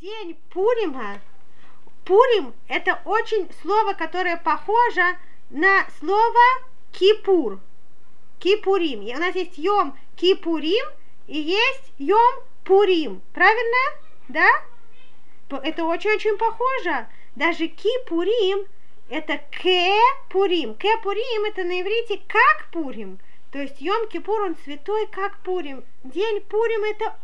день Пурима. Пурим – это очень слово, которое похоже на слово Кипур. Кипурим. И у нас есть Йом Кипурим и есть Йом Пурим. Правильно? Да? Это очень-очень похоже. Даже Кипурим – это Кепурим. Кепурим – это на иврите как Пурим. То есть Йом Кипур, он святой, как Пурим. День Пурим – это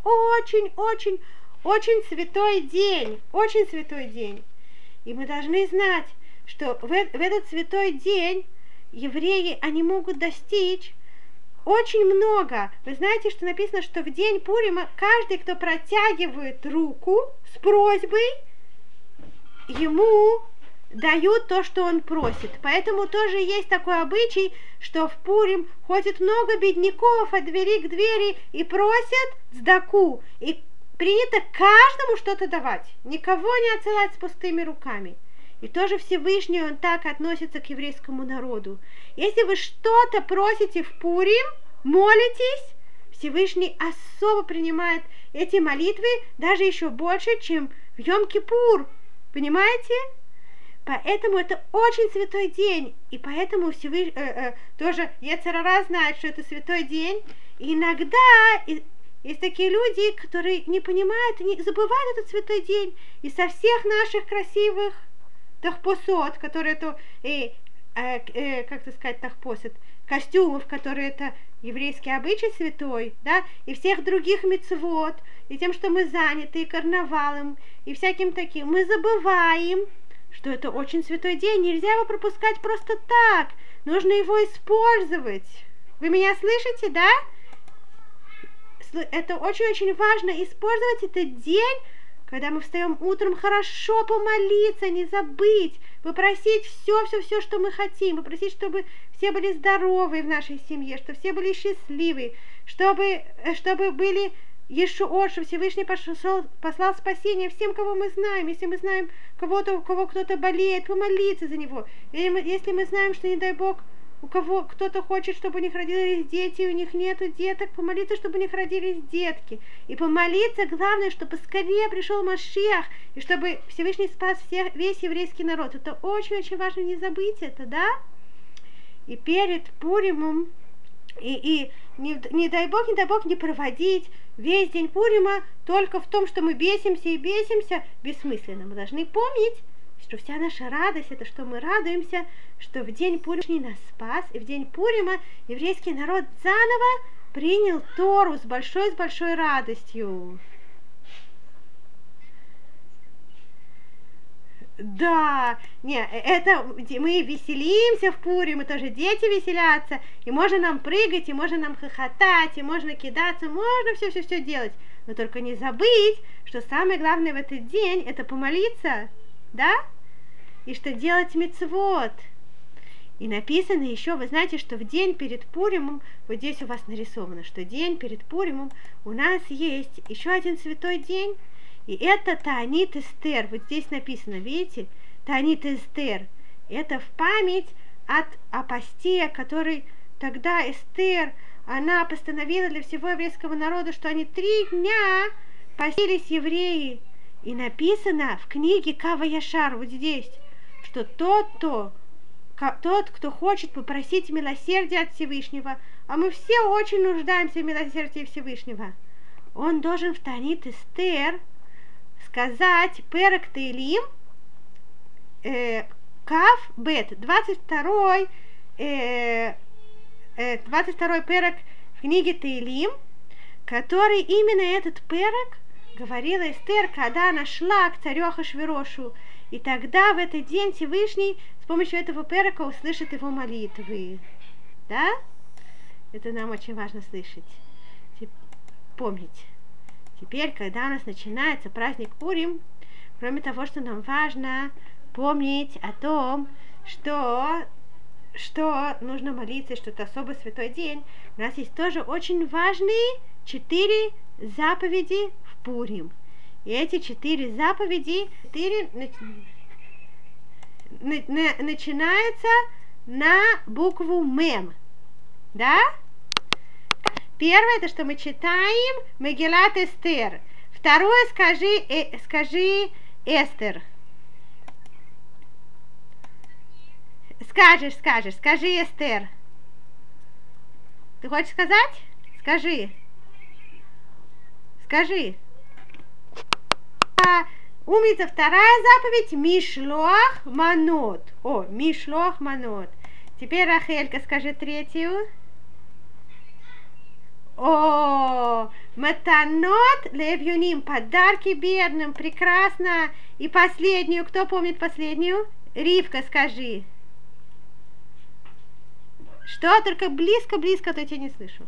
очень святой день. Очень святой день. И мы должны знать, что в этот святой день евреи, они могут достичь очень много. Вы знаете, что написано, что в день Пурима каждый, кто протягивает руку с просьбой, ему дают то, что он просит. Поэтому тоже есть такой обычай, что в Пурим ходит много бедняков от двери к двери и просят цдаку. И принято каждому что-то давать, никого не отсылать с пустыми руками. И тоже Всевышний, он так относится к еврейскому народу. Если вы что-то просите в Пурим, молитесь, Всевышний особо принимает эти молитвы даже еще больше, чем в Йом-Кипур. Понимаете? Поэтому это очень святой день. И поэтому Всевышний, тоже Йецер Ара знает, что это святой день. И иногда есть такие люди, которые не понимают, не забывают этот святой день. И со всех наших красивых тахпосот, которые это, как сказать, тахпосот, костюмов, которые это еврейский обычай святой, да, и всех других мицвот, и тем, что мы заняты, и карнавалом, и всяким таким, мы забываем, что это очень святой день, нельзя его пропускать просто так, нужно его использовать. Вы меня слышите, да? Это очень-очень важно использовать этот день, когда мы встаем утром, хорошо помолиться, не забыть, попросить все, что мы хотим, попросить, чтобы все были здоровы в нашей семье, чтобы все были счастливы, чтобы были Ешуот, что Всевышний послал спасение всем, кого мы знаем. Если мы знаем кого-то, у кого кто-то болеет, помолиться за него. Если мы знаем, что, не дай Бог, у кого кто-то хочет, чтобы у них родились дети, у них нету деток, помолиться, чтобы у них родились детки. И помолиться, главное, чтобы скорее пришел Машиах, и чтобы Всевышний спас весь еврейский народ. Это очень-очень важно, не забыть это, да? И перед Пуримом, не дай Бог, не проводить весь день Пурима только в том, что мы бесимся, бессмысленно. Мы должны помнить, что вся наша радость, это что мы радуемся, что в день Пурима нас спас, и в день Пурима еврейский народ заново принял Тору с большой радостью. Да, это мы веселимся в Пурим, и тоже дети веселятся, и можно нам прыгать, и можно нам хохотать, и можно кидаться, можно все делать, но только не забыть, что самое главное в этот день это помолиться, да? И что делать мицвот. И написано еще, вы знаете, что в день перед Пуримом, вот здесь у вас нарисовано, что день перед Пуримом у нас есть еще один святой день, и это Таанит Эстер. Вот здесь написано, видите, Таанит Эстер. Это в память о посте, который тогда Эстер, она постановила для всего еврейского народа, что они 3 дня постились евреи. И написано в книге Кава Яшар, вот здесь, что тот, кто хочет попросить милосердия от Всевышнего, а мы все очень нуждаемся в милосердии Всевышнего, он должен в Таанит Эстер сказать Перек Теилим, Кав Бет, 22 перек в книге Теилим, который именно этот перек говорила Эстер, когда она шла к царю Ахашверошу. И тогда в этот день Всевышний с помощью этого перека услышит его молитвы. Да? Это нам очень важно слышать. Помнить. Теперь, когда у нас начинается праздник Пурим, кроме того, что нам важно помнить о том, что нужно молиться, что это особо святой день, у нас есть тоже очень важные 4 заповеди в Пурим. И эти 4 заповеди начинаются на букву Мем. Да? Первое, это что мы читаем Мегилат Эстер. Второе скажи Эстер. Скажи Эстер. Ты хочешь сказать? Скажи. Умница, вторая заповедь Мишлох Манот. Мишлох Манот. Теперь, Рахелька, скажи третью. Матанот левюним, подарки бедным, прекрасно. И последнюю, кто помнит последнюю? Ривка, скажи. Что? Только близко, а то я тебя не слышу.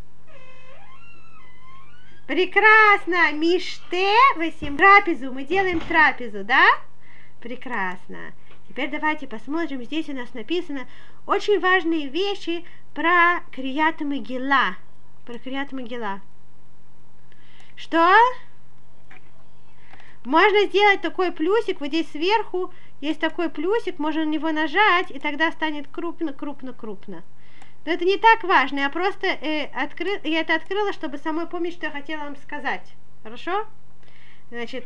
Прекрасно. Миште восемь. Трапезу. Мы делаем трапезу, да? Прекрасно. Теперь давайте посмотрим. Здесь у нас написано очень важные вещи про Крият Мегилла. Что? Можно сделать такой плюсик. Вот здесь сверху есть такой плюсик. Можно на него нажать, и тогда станет крупно. Но это не так важно, я просто я это открыла, чтобы самой помнить, что я хотела вам сказать. Хорошо? Значит,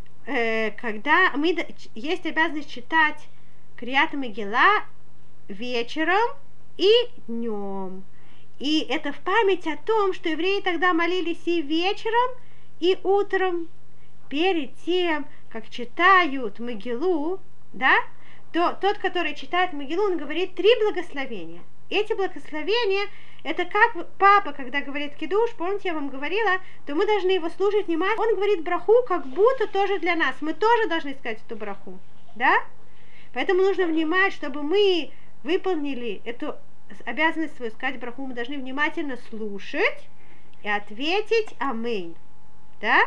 когда есть обязанность читать Крият Мегилла вечером и днем. И это в память о том, что евреи тогда молились и вечером, и утром. Перед тем, как читают Мегиллу, да, то тот, который читает Мегиллу, он говорит 3 благословения. Эти благословения, это как папа, когда говорит кидуш, помните, я вам говорила, то мы должны его слушать внимательно. Он говорит браху, как будто тоже для нас. Мы тоже должны сказать эту браху, да? Поэтому нужно внимать, чтобы мы выполнили эту обязанность свою сказать браху, мы должны внимательно слушать и ответить аминь, да?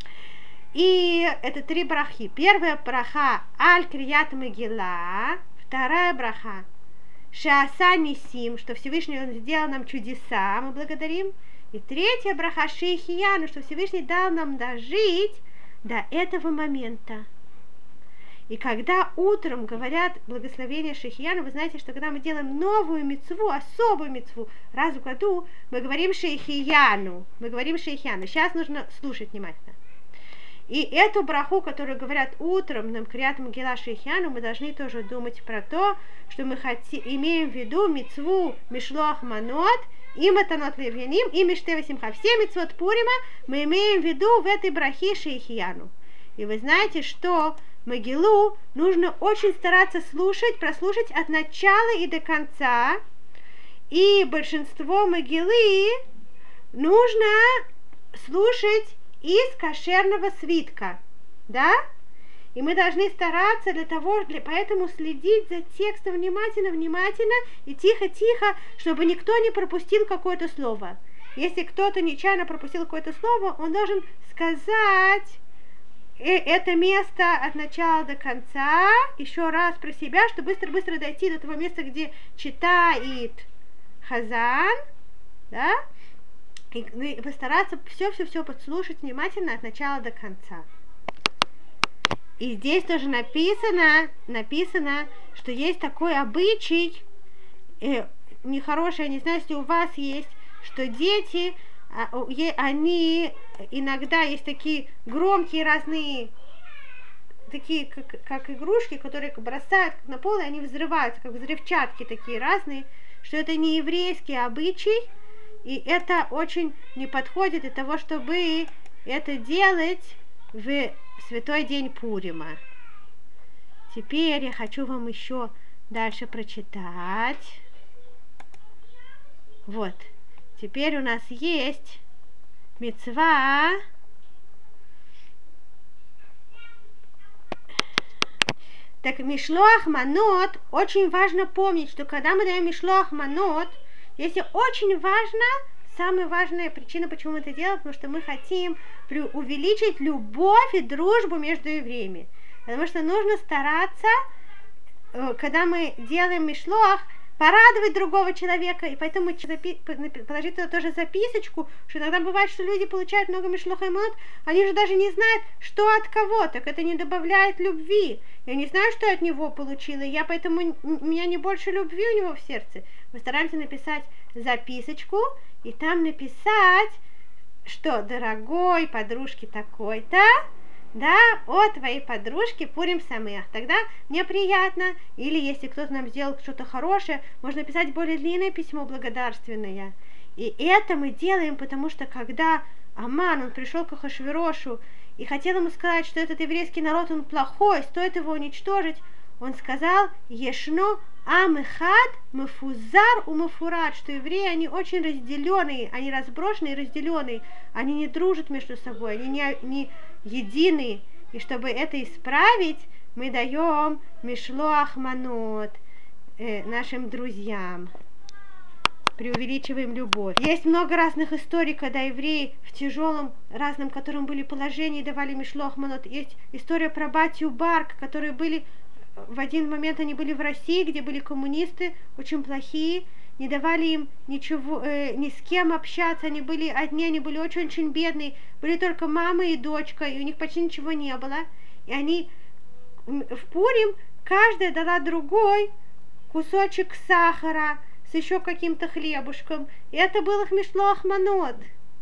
И это 3 брахи. Первая браха аль Крият Мегилла, вторая браха Шааса Нисим, что Всевышний Он сделал нам чудеса, мы благодарим. И третья браха Шейхияну, что Всевышний дал нам дожить до этого момента. И когда утром говорят благословение Шейхияну, вы знаете, что когда мы делаем новую мицву, особую мицву, раз в году, мы говорим Шейхияну. Сейчас нужно слушать внимательно. И эту браху, которую говорят утром нам Крият Мегилла Шейхияну, мы должны тоже думать про то, что мы имеем в виду мицву Мишлох Манот, и Матанот Левьяним, и Миште Васимха. Все мицвот Пурима мы имеем в виду в этой брахе Шейхияну. И вы знаете, что Мегиллу нужно очень стараться прослушать от начала и до конца. И большинство Мегиллы нужно слушать из кошерного свитка, да? И мы должны стараться поэтому следить за текстом внимательно и тихо, чтобы никто не пропустил какое-то слово. Если кто-то нечаянно пропустил какое-то слово, он должен сказать это место от начала до конца еще раз про себя, чтобы быстро дойти до того места, где читает Хазан, да? И постараться все подслушать внимательно от начала до конца. И здесь тоже написано, что есть такой обычай, нехороший, я не знаю, если у вас есть, что дети, они иногда есть такие громкие разные, такие как игрушки, которые бросают на пол, и они взрываются, как взрывчатки такие разные, что это не еврейский обычай. И это очень не подходит для того, чтобы это делать в святой день Пурима. Теперь я хочу вам еще дальше прочитать. Вот. Теперь у нас есть мицва. Так, Мишлох Манот, очень важно помнить, что когда мы даем Мишлох Манот, если очень важно, самая важная причина, почему мы это делаем, потому что мы хотим увеличить любовь и дружбу между евреями. Потому что нужно стараться, когда мы делаем мишлох, порадовать другого человека, и поэтому положить туда тоже записочку, что иногда бывает, что люди получают много мишлох и манот, они же даже не знают, что от кого, так это не добавляет любви. Я не знаю, что я от него получила, поэтому у меня не больше любви у него в сердце. Мы стараемся написать записочку, и там написать, что дорогой подружке такой-то, да, о твоей подружке Пурим Самех. Тогда мне приятно. Или если кто-то нам сделал что-то хорошее, можно писать более длинное письмо благодарственное. И это мы делаем, потому что когда Аман, он пришел к Ахашверошу и хотел ему сказать, что этот еврейский народ, он плохой, стоит его уничтожить, он сказал: Ешно амехад мафузар у мафурат, что евреи, они очень разделенные, они разброшенные и разделенные, они не дружат между собой, они не единые. И чтобы это исправить, мы даем мишлоах манот нашим друзьям, преувеличиваем любовь. Есть много разных историй, когда евреи в тяжелом, разном, которым были положении, давали мишлоах манот. Есть история про Батью Барк, которые были в один момент, они были в России, где были коммунисты, очень плохие, не давали им ничего, ни с кем общаться, они были одни, они были очень-очень бедные, были только мама и дочка, и у них почти ничего не было. И они в Пурим каждая дала другой кусочек сахара с еще каким-то хлебушком. И это был их мишлоах манот.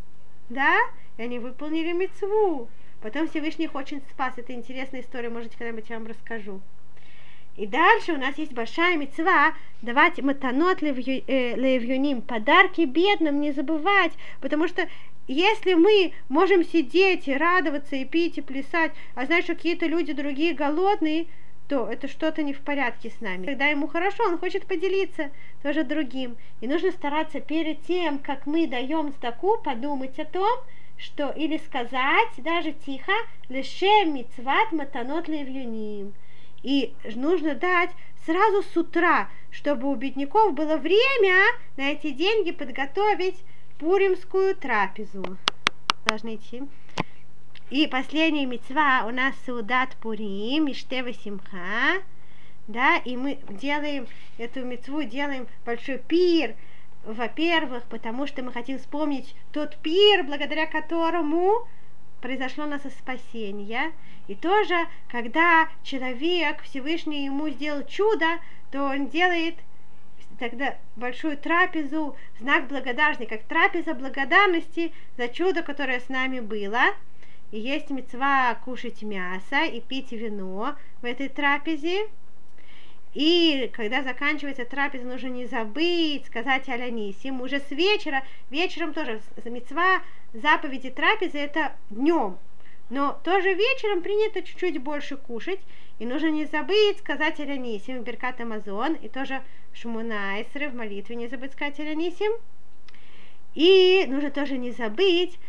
Да? И они выполнили мицву. Потом Всевышний их очень спас. Это интересная история, может, когда-нибудь я вам расскажу. И дальше у нас есть большая мицва давать матанот левьюним, подарки бедным, не забывать, потому что если мы можем сидеть и радоваться, и пить, и плясать, а знаешь, что какие-то люди другие голодные, то это что-то не в порядке с нами. Когда ему хорошо, он хочет поделиться тоже другим. И нужно стараться перед тем, как мы даем цдаку, подумать о том, что или сказать даже тихо лешем мицват матанот левьюним. И нужно дать сразу с утра, чтобы у бедняков было время на эти деньги подготовить пуримскую трапезу. Должны идти. И последняя мицва у нас Саудат Пурим, Миштева Симха. Да, и мы делаем эту мицву, делаем большой пир. Во-первых, потому что мы хотим вспомнить тот пир, благодаря которому произошло наше спасение. И тоже, когда человек, Всевышний ему сделал чудо, то он делает тогда большую трапезу в знак благодарности, как трапеза благодарности за чудо, которое с нами было. И есть мицва кушать мясо и пить вино в этой трапезе. И когда заканчивается трапеза, нужно не забыть сказать алянисим. Уже с вечера, вечером тоже мицва заповеди трапезы, это днем. Но тоже вечером принято чуть-чуть больше кушать. И нужно не забыть сказать алянисим, Беркат Амазон. И тоже Шмуна Эсре в молитве не забыть сказать алянисим. И нужно тоже не забыть,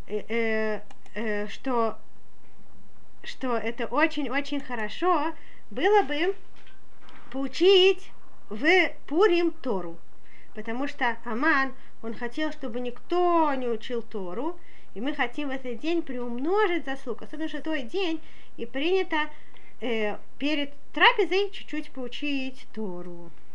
что это очень-очень хорошо было бы поучить в Пурим Тору, потому что Аман, он хотел, чтобы никто не учил Тору, и мы хотим в этот день приумножить заслуг, особенно что той день, и принято перед трапезой чуть-чуть поучить Тору.